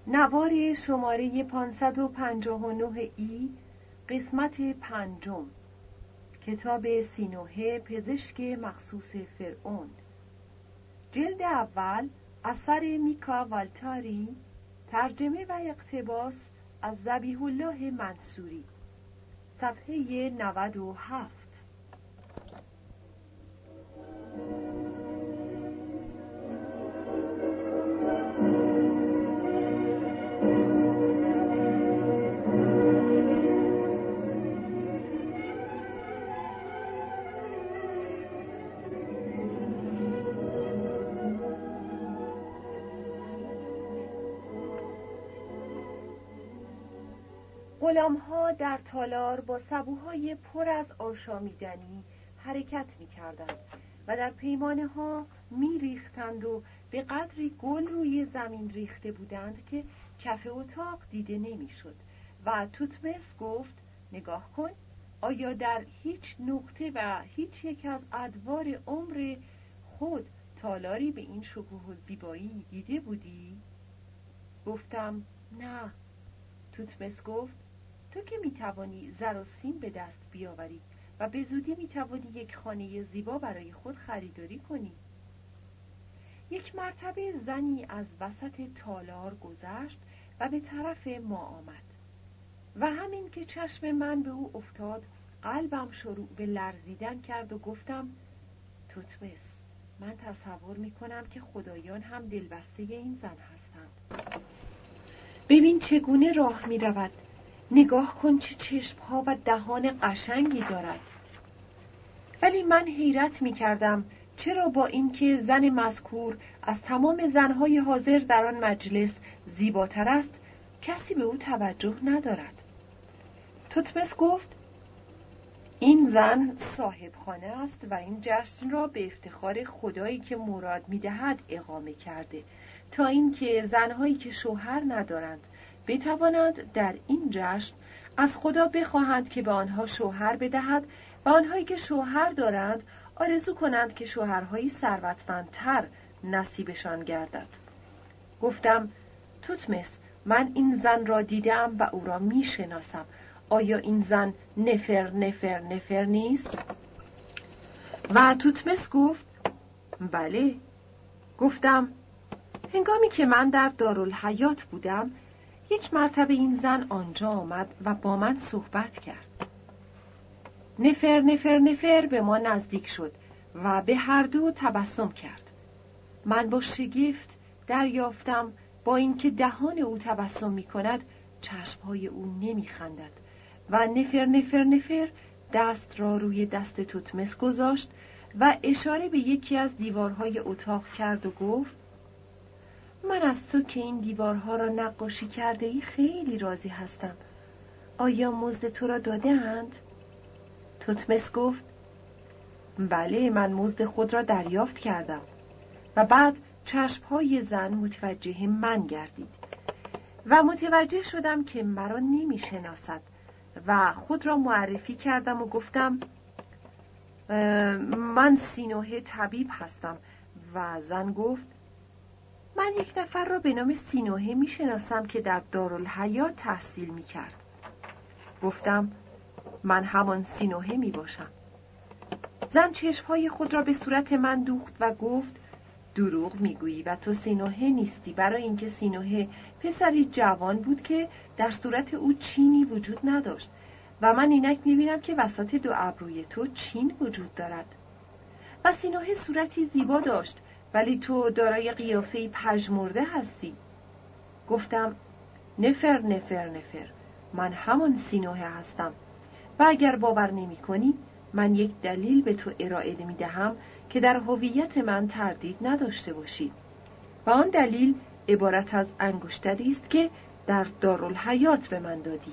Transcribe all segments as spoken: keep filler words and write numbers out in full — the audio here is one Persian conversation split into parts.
نوار شماره پانصد و پنجاه و نه ای، قسمت پنجم، کتاب سینوحه پزشک مخصوص فرعون، جلد اول، اثر میکا والتاری، ترجمه و اقتباس از ذبیح الله منصوری، صفحه نود و هفت. غلام‌ها در تالار با سبوهای پر از آشامیدنی حرکت می‌کردند و در پیمانه‌ها می‌ریختند و به قدری گل روی زمین ریخته بودند که کف اتاق دیده نمی‌شد و توتمس گفت: نگاه کن، آیا در هیچ نقطه و هیچ یک از ادوار عمر خود تالاری به این شکوه و زیبایی دیده بودی؟ گفتم نه. توتمس گفت: تو که میتوانی زر و سیم به دست بیاوری و به زودی میتوانی یک خانه زیبا برای خود خریداری کنی. یک مرتبه زنی از وسط تالار گذشت و به طرف ما آمد و همین که چشم من به او افتاد قلبم شروع به لرزیدن کرد و گفتم: توتمس، من تصور میکنم که خدایان هم دلبسته این زن هستند. ببین چگونه راه میرود، نگاه کن چه چشمها و دهان قشنگی دارد. ولی من حیرت می کردم چرا با اینکه زن مذکور از تمام زنهای حاضر در آن مجلس زیباتر است کسی به او توجه ندارد. توتمس گفت: این زن صاحب خانه است و این جشن را به افتخار خدایی که مراد می دهد اقامه کرده تا اینکه زنهایی که شوهر ندارند بتوانند در این جشن از خدا بخواهند که به آنها شوهر بدهد و آنهایی که شوهر دارند آرزو کنند که شوهرهایی ثروتمندتر نصیبشان گردد. گفتم: توتمس، من این زن را دیدم و او را می شناسم. آیا این زن نفر نفر نفر نیست؟ و توتمس گفت: بله. گفتم: هنگامی که من در دارالحیات بودم یک مرتبه این زن آنجا آمد و با من صحبت کرد. نفر نفر نفر به ما نزدیک شد و به هر دو تبسم کرد. من با شگفت دریافتم با اینکه دهان او تبسم می کند چشمهای او نمی خندد و نفر نفر نفر دست را روی دست توتمس گذاشت و اشاره به یکی از دیوارهای اتاق کرد و گفت: من از تو که این دیوارها را نقاشی کرده ای خیلی راضی هستم. آیا مزد تو را داده اند؟ توتمس گفت: بله، من مزد خود را دریافت کردم. و بعد چشمهای زن متوجه من گردید و متوجه شدم که مرا نمی شناسد و خود را معرفی کردم و گفتم: من سینوحه طبیب هستم. و زن گفت: من یک نفر را به نام سینوحه می شناسم که در دارالحیات تحصیل می کرد. گفتم: من همان سینوحه می باشم. زن چشمهای خود را به صورت من دوخت و گفت: دروغ می گویی و تو سینوحه نیستی، برای اینکه سینوحه پسری جوان بود که در صورت او چینی وجود نداشت و من اینک می بینم که وسط دو ابروی تو چین وجود دارد. و سینوحه صورتی زیبا داشت ولی تو دارای قیافه‌ای پژمرده هستی. گفتم: نفر نفر نفر، من همان سینوحه هستم و اگر باور نمی کنی من یک دلیل به تو ارائه می دهم که در هویت من تردید نداشته باشی و آن دلیل عبارت از انگشتری است که در دارالحیات به من دادی.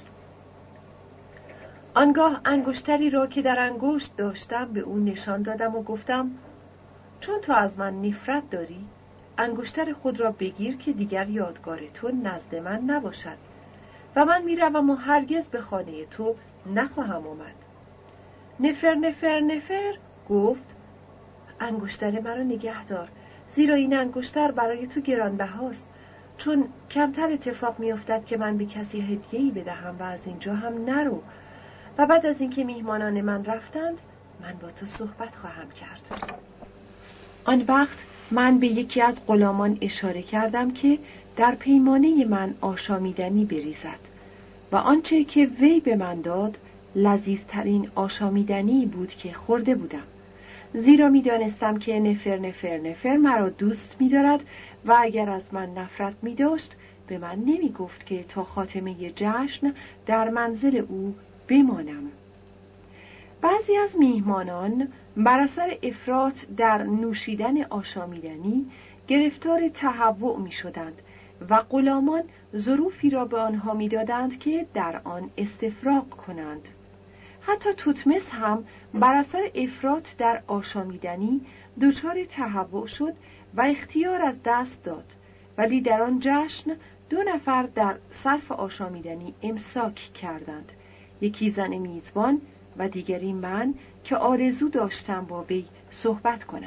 آنگاه انگشتری را که در انگشت داشتم به او نشان دادم و گفتم: چون تو از من نفرت داری انگشتر خود را بگیر که دیگر یادگار تو نزد من نباشد و من میروم و هرگز به خانه تو نخواهم آمد. نفر نفر نفر گفت: انگشتر مرا نگه دار، زیرا این انگشتر برای تو گرانبهاست چون کمتر اتفاق میافتد که من به کسی هدیه‌ای بدهم و از اینجا هم نرو و بعد از اینکه میهمانان من رفتند من با تو صحبت خواهم کرد. آن وقت من به یکی از غلامان اشاره کردم که در پیمانه من آشامیدنی بریزد و آنچه که وی به من داد لذیذترین آشامیدنی بود که خورده بودم، زیرا می دانستم که نفر نفر نفر مرا دوست می دارد و اگر از من نفرت می داشت به من نمی گفت که تا خاتمه جشن در منزل او بمانم. بعضی از میهمانان بر اثر افراط در نوشیدن آشامیدنی گرفتار تهوع می شدند و غلامان ظروفی را به آنها می دادند که در آن استفراغ کنند. حتی توتمس هم بر اثر افراط در آشامیدنی دچار تهوع شد و اختیار از دست داد، ولی در آن جشن دو نفر در صرف آشامیدنی امساک کردند، یکی زن میزبان و دیگری من که آرزو داشتم با وی صحبت کنم.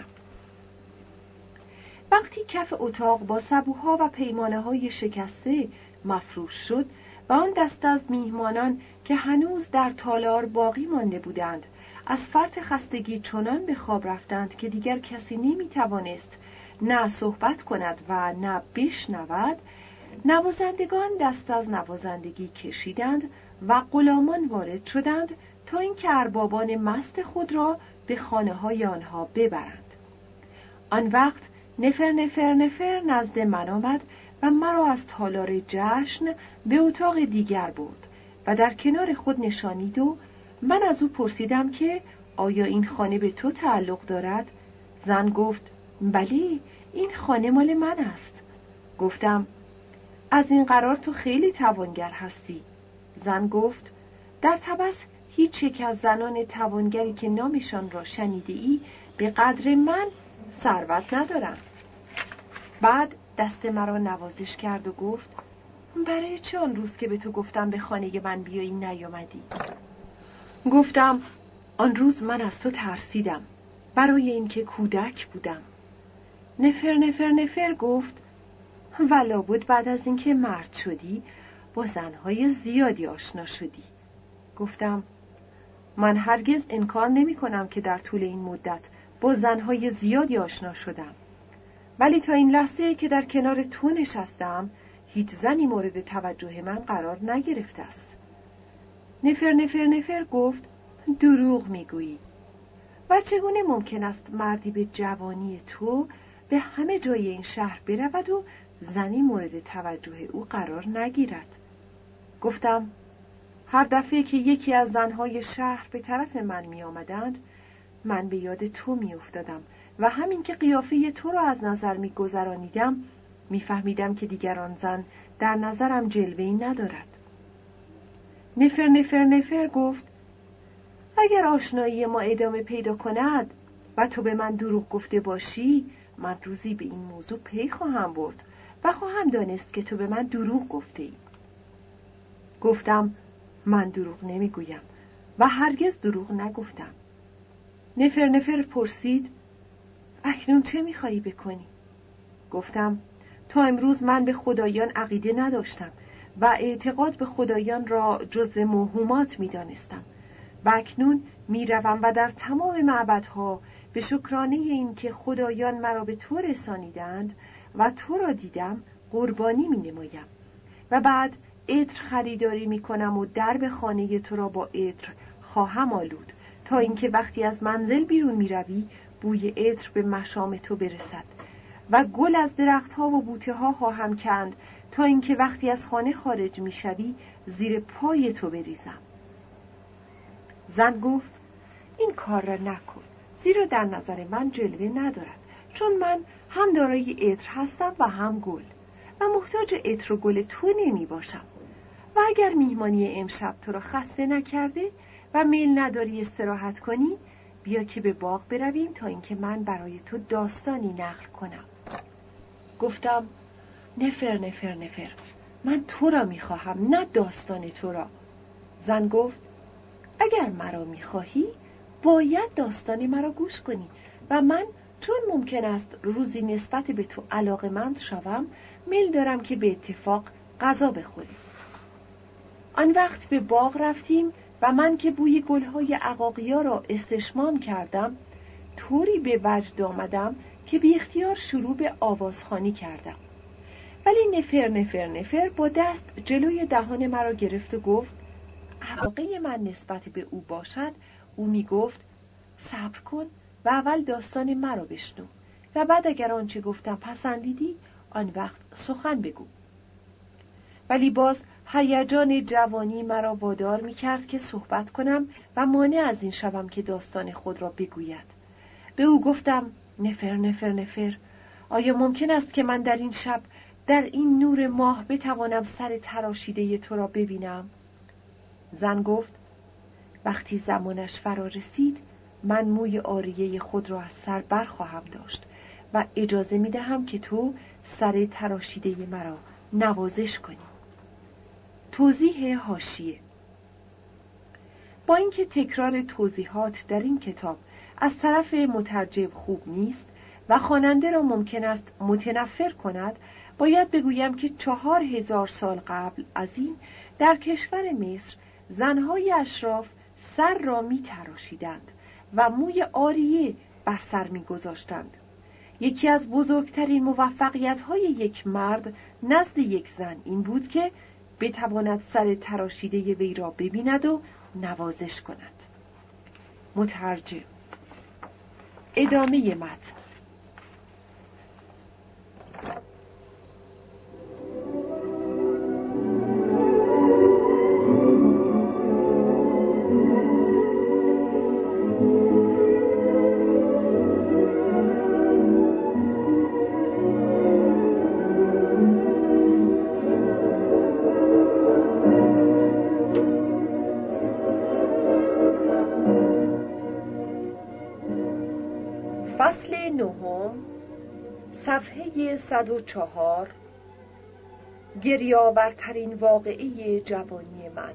وقتی کف اتاق با سبوها و پیمانه های شکسته مفروش شد و آن دست از میهمانان که هنوز در تالار باقی مانده بودند از فرط خستگی چنان به خواب رفتند که دیگر کسی نمی توانست نه صحبت کند و نه بشنود، نوازندگان دست از نوازندگی کشیدند و غلامان وارد شدند تا اینکه اربابان مست خود را به خانه های آنها ببرند. آن وقت نفر نفر نفر نزد من آمد و مرا از تالار جشن به اتاق دیگر برد و در کنار خود نشانید و من از او پرسیدم که آیا این خانه به تو تعلق دارد؟ زن گفت بله، این خانه مال من است. گفتم از این قرار تو خیلی توانگر هستی. زن گفت در طبس هیچ یک از زنان توانگری که نامشان را شنیده ای به قدر من ثروت ندارم. بعد دست مرا نوازش کرد و گفت برای چه آن روز که به تو گفتم به خانه من بیایی نیامدی؟ گفتم آن روز من از تو ترسیدم، برای اینکه کودک بودم. نفر نفر نفر گفت ولا بود بعد از اینکه مرد شدی با زنهای زیادی آشنا شدی. گفتم من هرگز انکار نمی کنم که در طول این مدت با زنهای زیادی آشنا شدم، ولی تا این لحظه که در کنار تو نشستم هیچ زنی مورد توجه من قرار نگرفته است. نفر نفر نفر گفت دروغ میگویی. و چگونه ممکن است مردی به جوانی تو به همه جای این شهر برود و زنی مورد توجه او قرار نگیرد؟ گفتم هر دفعه که یکی از زنهای شهر به طرف من می آمدند من به یاد تو می افتادم و همین که قیافه تو را از نظر می گذرانیدم می فهمیدم که دیگران زن در نظرم جلوه‌ای ندارد. نفر نفر نفر گفت اگر آشنایی ما ادامه پیدا کند و تو به من دروغ گفته باشی من روزی به این موضوع پی خواهم برد و خواهم دانست که تو به من دروغ گفته ای. گفتم من دروغ نمیگویم و هرگز دروغ نگفتم. نفر نفر پرسید اکنون چه میخوایی بکنی؟ گفتم تا امروز من به خدایان عقیده نداشتم و اعتقاد به خدایان را جزو موهومات میدانستم و اکنون میروم و در تمام معبدها به شکرانه این که خدایان مرا به تو رسانیدند و تو را دیدم قربانی می نمایم و بعد عطر خریداری می کنم و درب خانه تو را با عطر خواهم آلود تا اینکه وقتی از منزل بیرون می روی بوی عطر به مشام تو برسد و گل از درختها و بوته ها خواهم کند تا اینکه وقتی از خانه خارج می شوی زیر پای تو بریزم. زن گفت این کار را نکن، زیرا در نظر من جلوه ندارد، چون من هم دارای عطر هستم و هم گل و محتاج عطر و گل تو نمی باشم. و اگر میهمانی امشب تو را خسته نکرده و میل نداری استراحت کنی بیا که به باغ برویم تا اینکه من برای تو داستانی نقل کنم. گفتم نفر نفر نفر من تو را میخواهم نه داستان تو را. زن گفت اگر مرا میخواهی باید داستان مرا گوش کنی و من چون ممکن است روزی نسبت به تو علاقه‌مند شوم میل دارم که به اتفاق غذا بخوریم. آن وقت به باغ رفتیم و من که بوی گلهای عقاقیا را استشمام کردم طوری به وجد آمدم که بی اختیار شروع به آوازخوانی کردم. ولی نفر نفر نفر با دست جلوی دهان مرا گرفت و گفت علاقه من نسبت به او باشد، او می گفت صبر کن و اول داستان مرا بشنو و بعد اگر آنچه گفتم پسندیدی آن وقت سخن بگو. ولی باز هیجان جوانی مرا وادار می کرد که صحبت کنم و مانع از این شوم که داستان خود را بگوید. به او گفتم نفر نفر نفر، آیا ممکن است که من در این شب در این نور ماه بتوانم سر تراشیده تو را ببینم؟ زن گفت وقتی زمانش فرا رسید من موی عاریه خود را از سر برخواهم داشت و اجازه می دهم که تو سر تراشیده مرا نوازش کنی. توضیح حاشیه: با اینکه تکرار توضیحات در این کتاب از طرف مترجم خوب نیست و خواننده را ممکن است متنفر کند، باید بگویم که چهار هزار سال قبل از این در کشور مصر زنهای اشراف سر را می تراشیدند و موی عاریه بر سر می گذاشتند. یکی از بزرگترین موفقیت‌های یک مرد نزد یک زن این بود که بتواند سر تراشیده وی را ببیند و نوازش کند. مترجم. ادامه متن. فصل نهم، صفحه صد و چهار. گریه‌آورترین واقعه جوانی من.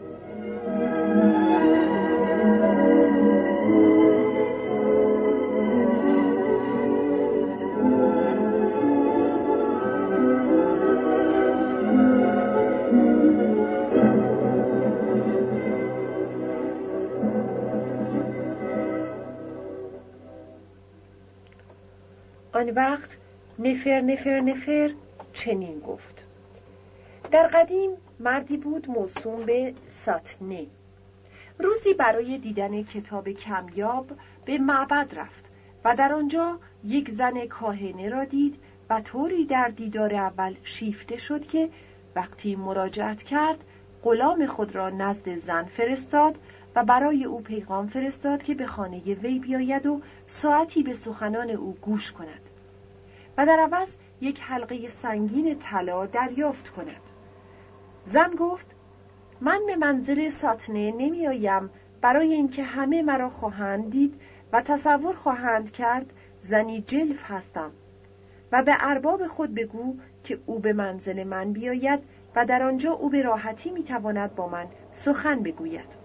آن وقت نفر نفر نفر چنین گفت: در قدیم مردی بود موسوم به ساتنه. روزی برای دیدن کتاب کمیاب به معبد رفت و در آنجا یک زن کاهنه را دید و طوری در دیدار اول شیفته شد که وقتی مراجعت کرد غلام خود را نزد زن فرستاد و برای او پیغام فرستاد که به خانه وی بیاید و ساعتی به سخنان او گوش کند و در عوض یک حلقه سنگین طلا دریافت کند. زن گفت: من به منزل ساتنه نمی آیم برای اینکه همه مرا خواهند دید و تصور خواهند کرد زنی جلف هستم، و به ارباب خود بگو که او به منزل من بیاید و در آنجا او به راحتی می تواند با من سخن بگوید.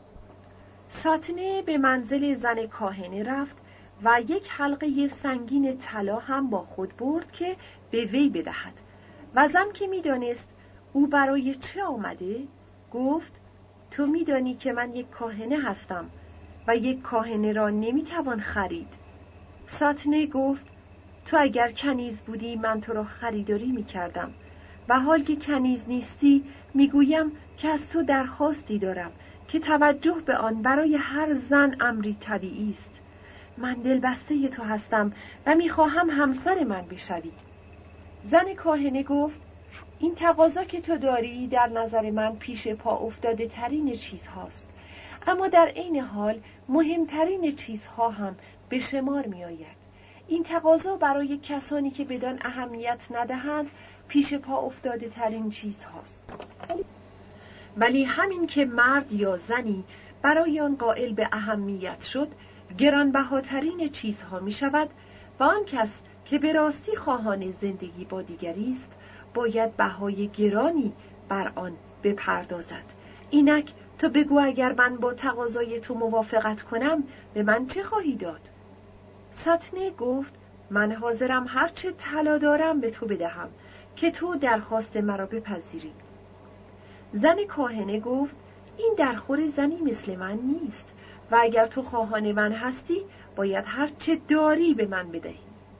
ساتنه به منزل زن کاهنه رفت و یک حلقه سنگین طلا هم با خود برد که به وی بدهد و زن که می دانست او برای چه آمده گفت: تو می دانی که من یک کاهنه هستم و یک کاهنه را نمی توان خرید. ساتنه گفت: تو اگر کنیز بودی من تو را خریداری می کردم و حال که کنیز نیستی می گویم که از تو درخواستی دارم که توجه به آن برای هر زن امری طبیعی است. من دلبسته تو هستم و میخواهم همسر من بشوی. زن کاهنه گفت: این تقاضا که تو داری در نظر من پیش پا افتاده ترین چیز هاست، اما در عین حال مهمترین چیزها هم به شمار می آید. این تقاضا برای کسانی که بدان اهمیت ندهند پیش پا افتاده ترین چیز هاست، ولی همین که مرد یا زنی برای آن قائل به اهمیت شد گرانبهاترین چیزها می شود و آن کس که به راستی خواهان زندگی با دیگری است باید بهای گرانی بر آن بپردازد. اینک تو بگو اگر من با تقاضای تو موافقت کنم به من چه خواهی داد؟ ساتنه گفت: من حاضرم هرچه طلا دارم به تو بدهم که تو درخواست مرا بپذیری. زن کاهنه گفت این درخور زنی مثل من نیست و اگر تو خواهان من هستی باید هر چه داری به من بدهی.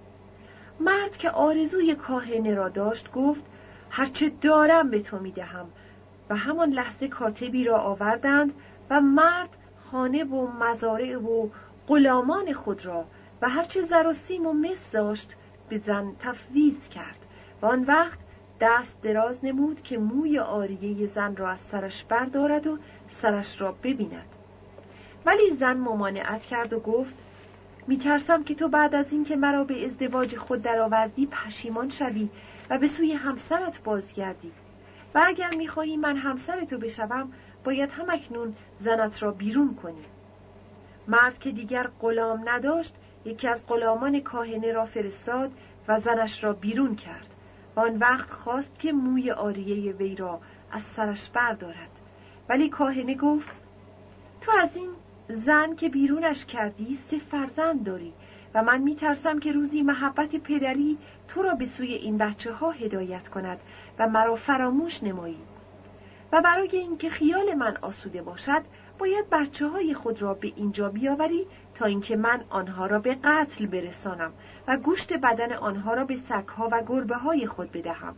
مرد که آرزوی کاهنه را داشت گفت هر چه دارم به تو میدهم و همان لحظه کاتبی را آوردند و مرد خانه و مزارع و غلامان خود را و هر چه زر و سیم و مس داشت به زن تفویض کرد و آن وقت دست دراز نمود که موی عاریه زن را از سرش بردارد و سرش را ببیند. ولی زن ممانعت کرد و گفت میترسم که تو بعد از این که مرا به ازدواج خود درآوردی پشیمان شوی و به سوی همسرت بازگردی و اگر میخواهی من همسر تو بشوم باید همکنون زنت را بیرون کنی. مرد که دیگر غلام نداشت یکی از غلامان کاهنه را فرستاد و زنش را بیرون کرد و آن وقت خواست که موی عاریه وی را از سرش بردارد. ولی کاهنه گفت تو از این زن که بیرونش کردی سه فرزند داری و من میترسم که روزی محبت پدری تو را به سوی این بچه ها هدایت کند و مرا فراموش نمایی و برای اینکه خیال من آسوده باشد باید بچه های خود را به اینجا بیاوری تا اینکه من آنها را به قتل برسانم و گوشت بدن آنها را به سگها و گربه های خود بدهم.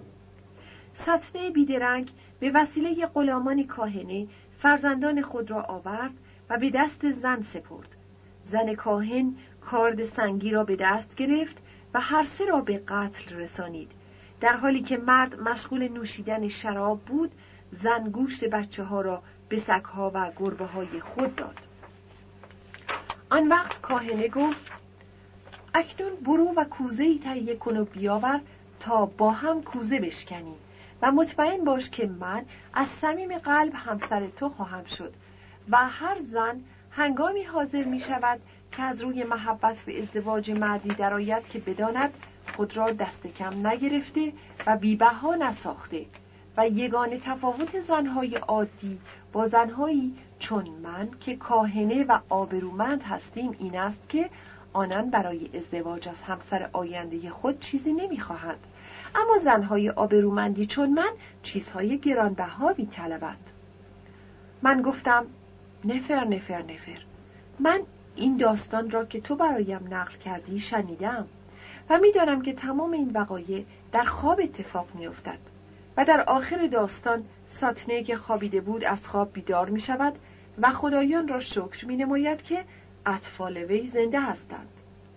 ساتنه بیدرنگ به وسیله غلامان کاهنه فرزندان خود را آورد و به دست زن سپرد. زن کاهن کارد سنگی را به دست گرفت و هر سه را به قتل رسانید. در حالی که مرد مشغول نوشیدن شراب بود، زن گوشت بچه ها را به سگها و گربه های خود داد. آن وقت کاهنه گفت اکنون برو و کوزه‌ای تهیه کن و بیاور تا با هم کوزه بشکنیم و مطمئن باش که من از صمیم قلب همسر تو خواهم شد و هر زن هنگامی حاضر می شود که از روی محبت به ازدواج مردی درآید که بداند خود را دست کم نگرفته و بی‌بها نساخته و یگانه تفاوت زنهای عادی با زنهایی چون من که کاهنه و آبرومند هستیم این است که آنان برای ازدواج از همسر آینده خود چیزی نمی‌خواهند، اما زنهای آبرومندی چون من چیزهای گرانبها می‌طلبند. من گفتم نفر نفر نفر من این داستان را که تو برایم نقل کردی شنیدم و می‌دانم که تمام این وقایع در خواب اتفاق می‌افتد و در آخر داستان ساتنه که خوابیده بود از خواب بیدار می‌شود و خدایان را شکر می‌نماید که اطفال وی زنده هستند.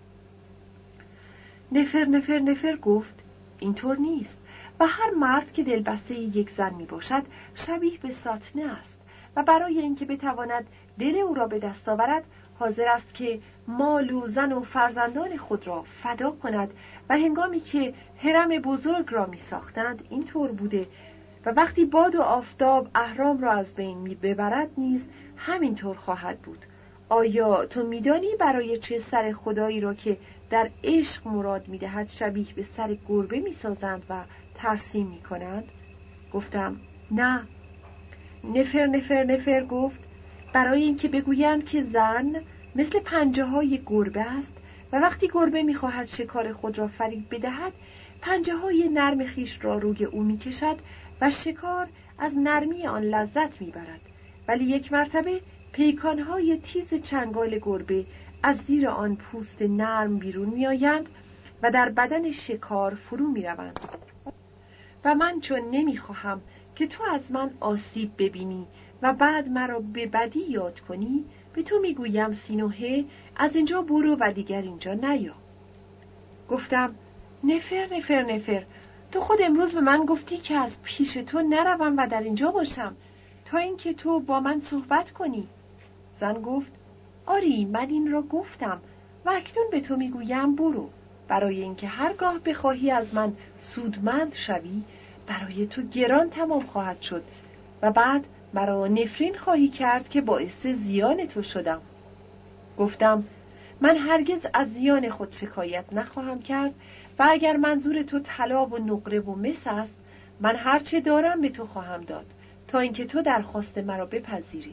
نفر نفر نفر گفت اینطور نیست و هر مرد که دلبسته یک زن می باشد شبیه به ساتنه است و برای اینکه بتواند دل او را به دست آورد حاضر است که مال و زن و فرزندان خود را فدا کند و هنگامی که هرم بزرگ را می ساختند اینطور بوده و وقتی باد و آفتاب اهرام را از بین می ببرد نیز همینطور خواهد بود. آیا تو میدانی برای چه سر خدایی را که در عشق مراد میدهد شبیه به سر گربه میسازند و ترسیم میکنند؟ گفتم نه. نفر نفر نفر گفت برای اینکه بگویند که زن مثل پنجه های گربه است و وقتی گربه میخواهد شکار خود را فریب بدهد پنجه های نرم خیش را روی او میکشد و شکار از نرمی آن لذت میبرد، ولی یک مرتبه پیکانهای تیز چنگال گربه از زیر آن پوست نرم بیرون می آیند و در بدن شکار فرو می روند. و من چون نمی خواهم که تو از من آسیب ببینی و بعد مرا به بدی یاد کنی به تو می گویم سینوهه از اینجا برو و دیگر اینجا نیا. گفتم نفر نفر نفر تو خود امروز به من گفتی که از پیش تو نروم و در اینجا باشم تا اینکه تو با من صحبت کنی. زن گفت آری من این را گفتم و اکنون به تو میگویم برو، برای اینکه هرگاه بخواهی از من سودمند شوی برای تو گران تمام خواهد شد و بعد مرا نفرین خواهی کرد که باعث زیان تو شدم. گفتم من هرگز از زیان خود شکایت نخواهم کرد و اگر منظور تو طلا و نقره و مس است من هرچه دارم به تو خواهم داد تا اینکه تو درخواست مرا بپذیری.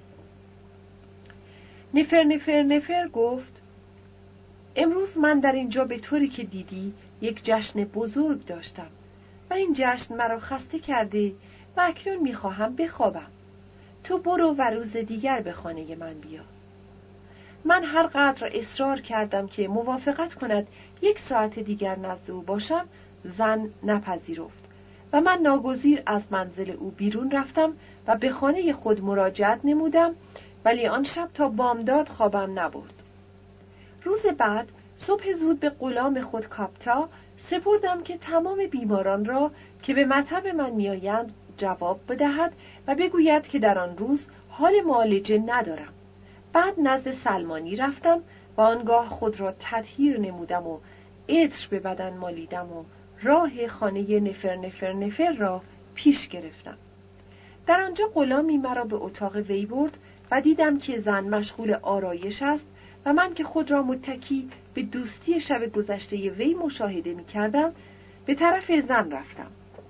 نفر نفر نفر گفت امروز من در اینجا به طوری که دیدی یک جشن بزرگ داشتم و این جشن مرا خسته کرده و اکنون میخواهم بخوابم. تو برو و روز دیگر به خانه من بیا. من هر قدر اصرار کردم که موافقت کند یک ساعت دیگر نزد او باشم، زن نپذیرفت و من ناگزیر از منزل او بیرون رفتم و به خانه خود مراجعت نمودم، ولی آن شب تا بامداد خوابم نبرد. روز بعد صبح زود به غلام خود کاپتا سپردم که تمام بیماران را که به مطب من میآیند جواب بدهد و بگوید که در آن روز حال معالجه ندارم. بعد نزد سلمانی رفتم و آنگاه خود را تطهیر نمودم و عطر به بدن مالیدم و راه خانه نفر نفر نفر را پیش گرفتم. در آنجا غلامی مرا به اتاق وی برد و دیدم که زن مشغول آرایش است و من که خود را متکی به دوستی شب گذشته وی مشاهده می کردم به طرف زن رفتم.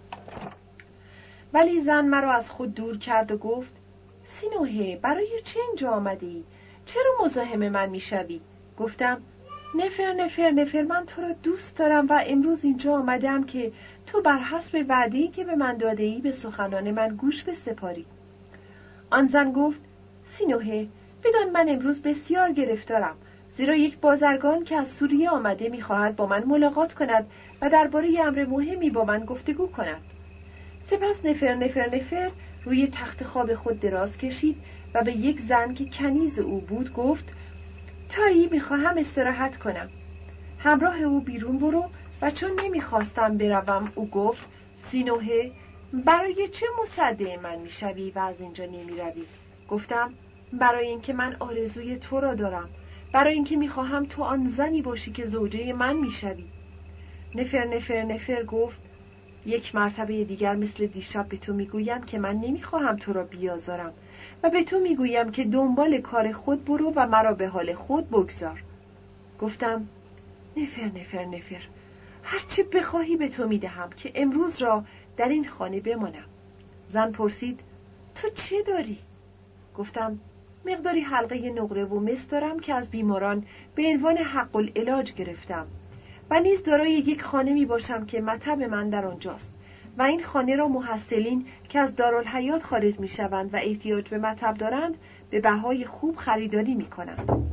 ولی زن مرا از خود دور کرد و گفت: سینوهه، برای چه اینجا آمدی؟ چرا مزاحم من می شوی؟ گفتم: نفر نفر نفر من تو را دوست دارم و امروز اینجا آمدم که تو بر حسب وعده‌ای که به من داده ای به سخنان من گوش بسپاری. آن زن گفت: سینوهه، بدان من امروز بسیار گرفتارم، زیرا یک بازرگان که از سوریه آمده می‌خواهد با من ملاقات کند و درباره امر مهمی با من گفتگو کند. سپس نفر نفر نفر روی تخت خواب خود دراز کشید و به یک زن که کنیز او بود گفت: تایی می‌خواهم استراحت کنم. همراه او بیرون برو. و چون نمی‌خواستم بروم او گفت: سینوهه، برای چه مصدع من می‌شوی و از اینجا نمی‌روی؟ گفتم: برای اینکه من آرزوی تو را دارم، برای اینکه می‌خواهم تو آن زنی باشی که زوجه من می‌شوی. نفر نفر نفر گفت: یک مرتبه دیگر مثل دیشب به تو میگویم که من نمیخواهم تو را بیازارم و به تو میگویم که دنبال کار خود برو و مرا به حال خود بگذار. گفتم: نفر نفر نفر، هرچه بخواهی به تو میدهم که امروز را در این خانه بمانم. زن پرسید: تو چه داری؟ گفتم: مقداری حلقه نقره و مس دارم که از بیماران به عنوان حق العلاج گرفتم و نیز دارای یک خانه می باشم که مطب من در آنجاست و این خانه را محصلین که از دارالحیات خارج می شوند و احتیاج به مطب دارند به بهای خوب خریداری می کنند.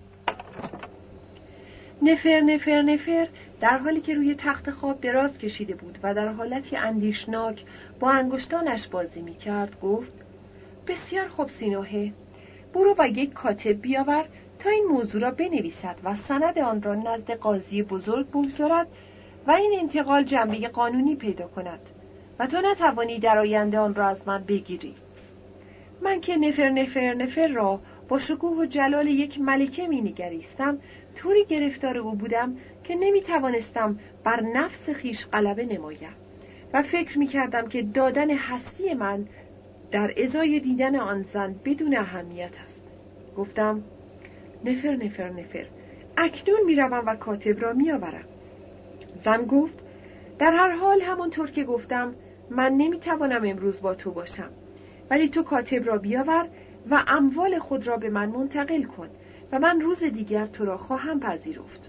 نفر نفر نفر در حالی که روی تخت خواب دراز کشیده بود و در حالتی اندیشناک با انگشتانش بازی می کرد گفت: بسیار خوب سینوهه، برو و یک کاتب بیاور تا این موضوع را بنویسد و سند آن را نزد قاضی بزرگ بگذارد و این انتقال جنبه قانونی پیدا کند و تو نتوانی در آینده آن را از من بگیری. من که نفر نفر نفر را با شکوه و جلال یک ملکه می نگریستم، طوری گرفتار او بودم که نمی توانستم بر نفس خیش غلبه نمایم و فکر می کردم که دادن هستی من در ازای دیدن آن زن بدون اهمیت است. گفتم: نفر نفر نفر، اکنون می روم و کاتب را می آورم. زن گفت: در هر حال همانطور که گفتم من نمی توانم امروز با تو باشم، ولی تو کاتب را بیاور و اموال خود را به من منتقل کن و من روز دیگر تو را خواهم پذیرفت.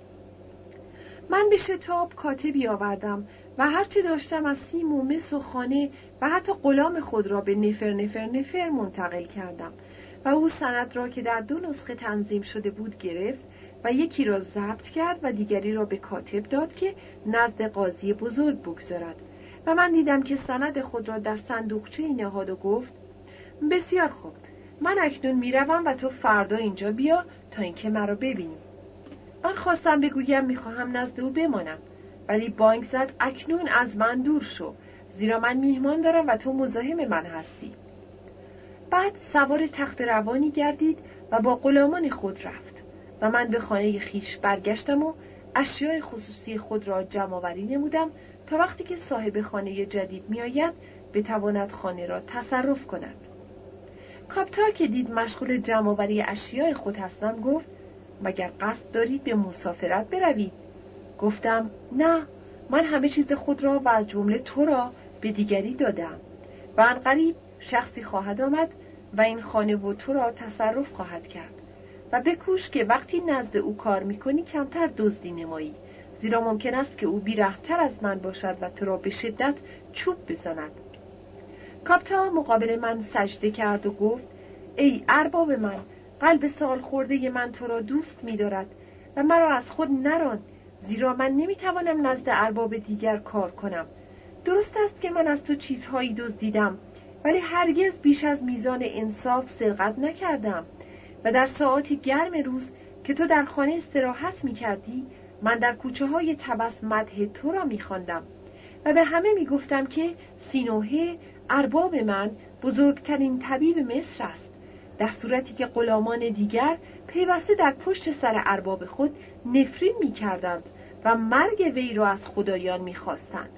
من به شتاب کاتبی آوردم و هرچه داشتم از سیم و مس و خانه و حتی غلام خود را به نفر نفر نفر منتقل کردم و او سند را که در دو نسخه تنظیم شده بود گرفت و یکی را ضبط کرد و دیگری را به کاتب داد که نزد قاضی بزرگ بگذارد و من دیدم که سند خود را در صندوقچه نهاد و گفت: بسیار خوب، من اکنون میروم و تو فردا اینجا بیا تا اینکه مرا ببینی. من خواستم بگویم میخواهم نزد او بمانم، ولی بانگ زد: اکنون از من دور شو، زیرا من میهمان دارم و تو مزاحم من هستی. بعد سوار تخت روانی گردید و با غلامان خود رفت و من به خانه خیش برگشتم و اشیاء خصوصی خود را جمع‌آوری نمودم تا وقتی که صاحب خانه جدید میآید بتواند خانه را تصرف کند. کاپتا که دید مشغول جمع‌آوری اشیاء خود هستم گفت: مگر قصد دارید به مسافرت بروید؟ گفتم: نه، من همه چیز خود را و از جمله تو را به دیگری دادم و عنقریب شخصی خواهد آمد و این خانه و تو را تصرف خواهد کرد و بکوش که وقتی نزد او کار میکنی کمتر دزدی نمایی، زیرا ممکن است که او بی‌رحم‌تر از من باشد و تو را به شدت چوب بزند. کاپتا مقابل من سجده کرد و گفت: ای ارباب من، قلب سال خورده من تو را دوست می دارد و مرا از خود نران، زیرا من نمی توانم نزد ارباب دیگر کار کنم. درست است که من از تو چیزهایی دزدیدم، ولی هرگز بیش از میزان انصاف سرقت نکردم و در ساعات گرم روز که تو در خانه استراحت می کردی، من در کوچه های طبس مدح تو را می خواندم و به همه می گفتم که سینوهه ارباب من بزرگترین طبیب مصر است، در صورتی که غلامان دیگر پیوسته در پشت سر ارباب خود نفرین می کردند و مرگ وی را از خدایان می خواستند.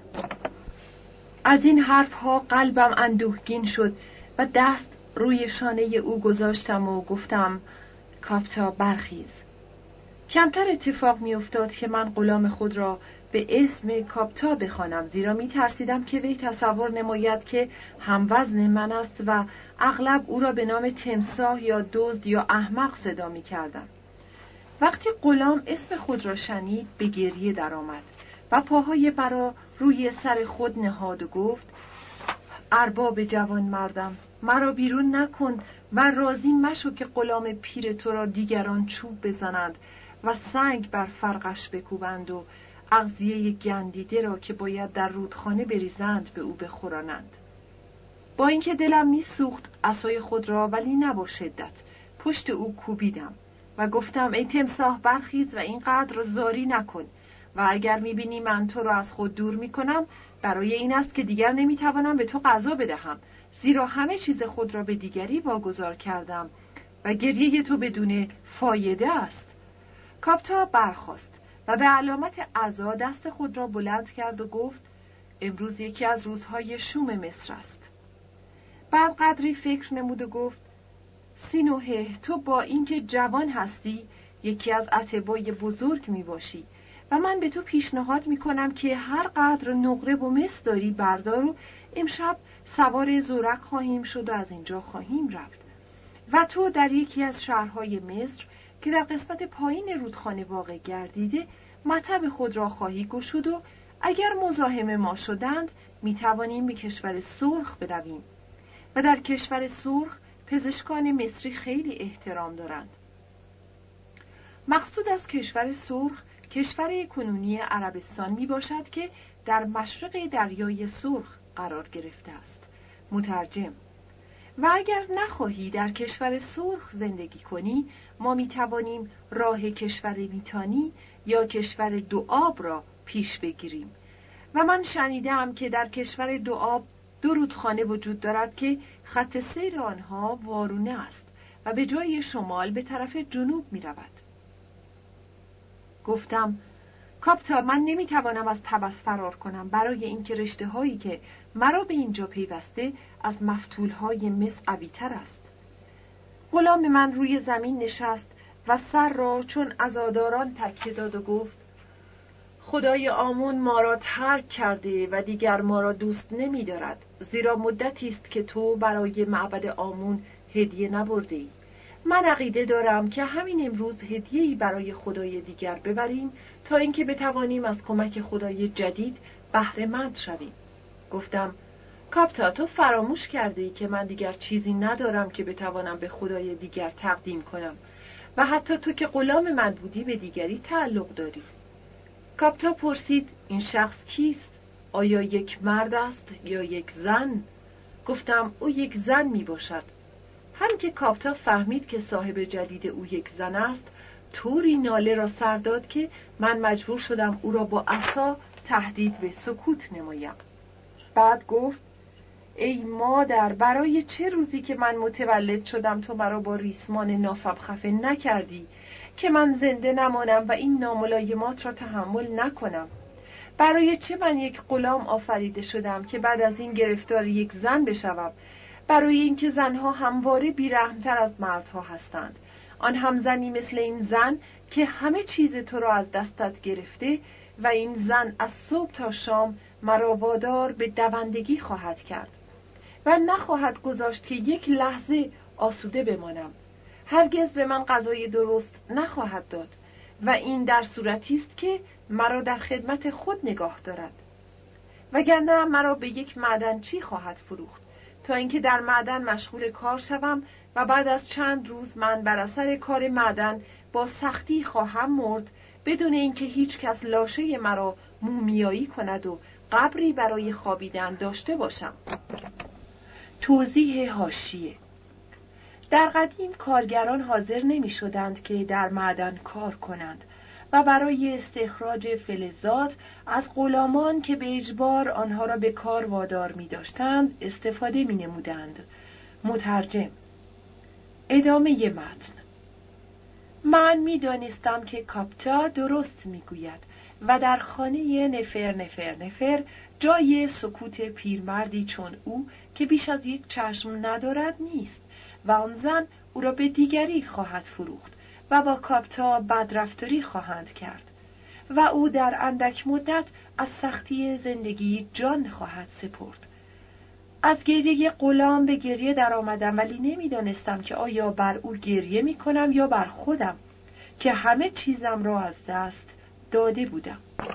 از این حرفها قلبم اندوهگین شد و دست روی شانه او گذاشتم و گفتم: کاپتا برخیز. کمتر اتفاق می افتاد که من غلام خود را به اسم کاپتا بخوانم، زیرا می ترسیدم که وی تصور نماید که هموزن من است و اغلب او را به نام تمساح یا دزد یا احمق صدا می کردم. وقتی غلام اسم خود را شنید به گریه درآمد و پاهای مرا روی سر خود نهاد و گفت: ارباب جوان مردم، مرا بیرون نکن و راضی مشو که غلام پیر تو را دیگران چوب بزنند و سنگ بر فرقش بکوبند و اغذیه گندیده را که باید در رودخانه بریزند به او بخورانند. با اینکه دلم میسوخت عصای خود را، ولی نه با شدت، پشت او کوبیدم و گفتم: ای تمساح برخیز و اینقدر زاری نکن و اگر میبینی من تو را از خود دور میکنم، برای این است که دیگر نمیتوانم به تو غذا بدهم، زیرا همه چیز خود را به دیگری واگذار کردم و گریه تو بدون فایده است. کاپتا برخاست و به علامت عزا دست خود را بلند کرد و گفت: امروز یکی از روزهای شوم مصر است. بعد قدری فکر نمود و گفت: سینوهه، تو با اینکه جوان هستی یکی از اتباع بزرگ می باشی و من به تو پیشنهاد می کنم که هر قدر نقره و مس داری بردار و امشب سوار زورق خواهیم شد و از اینجا خواهیم رفت و تو در یکی از شهرهای مصر که در قسمت پایین رودخانه واقع گردیده مطب خود را خواهی گشود و اگر مزاحم ما شدند می توانیم به کشور سرخ برویم و در کشور سرخ پزشکان مصری خیلی احترام دارند. مقصود از کشور سرخ کشور کنونی عربستان می باشد که در مشرق دریای سرخ قرار گرفته است. مترجم: و اگر نخواهی در کشور سرخ زندگی کنی، ما می توانیم راه کشور میتانی یا کشور دوآب را پیش بگیریم و من شنیدم که در کشور دوآب دو رودخانه وجود دارد که خط سیر آنها وارونه است و به جای شمال به طرف جنوب می رود. گفتم: کاپتا، من نمی توانم از طبس فرار کنم، برای اینکه رشته هایی که مرا به اینجا پیوسته از مفتول های مس قوی تر است. غلام من روی زمین نشست و سر را چون عزاداران تکیه داد و گفت: خدای آمون ما را ترک کرده و دیگر ما را دوست نمی دارد، زیرا مدتی است که تو برای معبد آمون هدیه نبردی. من عقیده دارم که همین امروز هدیه‌ای برای خدای دیگر ببریم تا اینکه بتوانیم از کمک خدای جدید بهره مند شویم. گفتم: کاپتا، تو فراموش کردی که من دیگر چیزی ندارم که بتوانم به خدای دیگر تقدیم کنم و حتی تو که غلام من بودی به دیگری تعلق داری. کاپتا پرسید: این شخص کیست؟ آیا یک مرد است یا یک زن؟ گفتم: او یک زن می باشد. هم که کاپتا فهمید که صاحب جدید او یک زن است، طوری ناله را سر داد که من مجبور شدم او را با عصا تهدید به سکوت نمایم. بعد گفت: ای مادر، برای چه روزی که من متولد شدم تو مرا با ریسمان نافم خفه نکردی که من زنده نمانم و این ناملایمات را تحمل نکنم؟ برای چه من یک غلام آفریده شدم که بعد از این گرفتار یک زن بشوم؟ برای اینکه زنها همواره بی‌رحم‌تر از مردها هستند، آن هم زنی مثل این زن که همه چیز تو را از دستت گرفته و این زن از صبح تا شام مرا وادار به دوندگی خواهد کرد و نخواهد گذاشت که یک لحظه آسوده بمانم. هرگز به من غذای درست نخواهد داد و این در صورتی است که مرا در خدمت خود نگاه دارد، وگرنه مرا به یک معدنچی خواهد فروخت تا اینکه در معدن مشغول کار شوم و بعد از چند روز من بر اثر کار معدن با سختی خواهم مرد بدون اینکه هیچ کس لاشه مرا مومیایی کند و قبری برای خوابیدن داشته باشم. توضیح حاشیه: در قدیم کارگران حاضر نمی شدند که در معدن کار کنند و برای استخراج فلزات از غلامان که به اجبار آنها را به کار وادار می داشتند استفاده می نمودند. مترجم. ادامه متن. من می دانستم که کاپتا درست می گوید و در خانه نفر نفر نفر جای سکوت پیرمردی چون او که بیش از یک چشم ندارد نیست و آن زن او را به دیگری خواهد فروخت و با کاپتا بدرفتاری خواهند کرد و او در اندک مدت از سختی زندگی جان خواهد سپرد. از گریه غلام به گریه در آمدم، ولی نمیدانستم که آیا بر او گریه می کنم یا بر خودم که همه چیزم را از دست داده بودم.